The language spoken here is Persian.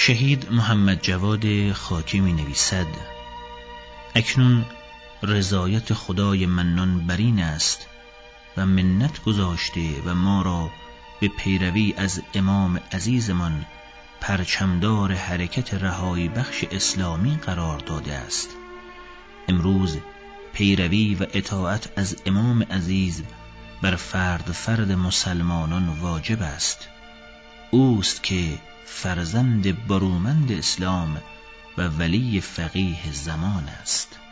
شهید محمد جواد خاکی می نویسد: اکنون رضایت خدای منان بر این است و منت گذاشته و ما را به پیروی از امام عزیزمان پرچمدار حرکت رهایی بخش اسلامی قرار داده است. امروز پیروی و اطاعت از امام عزیز بر فرد مسلمانان واجب است. اوست که فرزند برومند اسلام و ولی فقیه زمان است.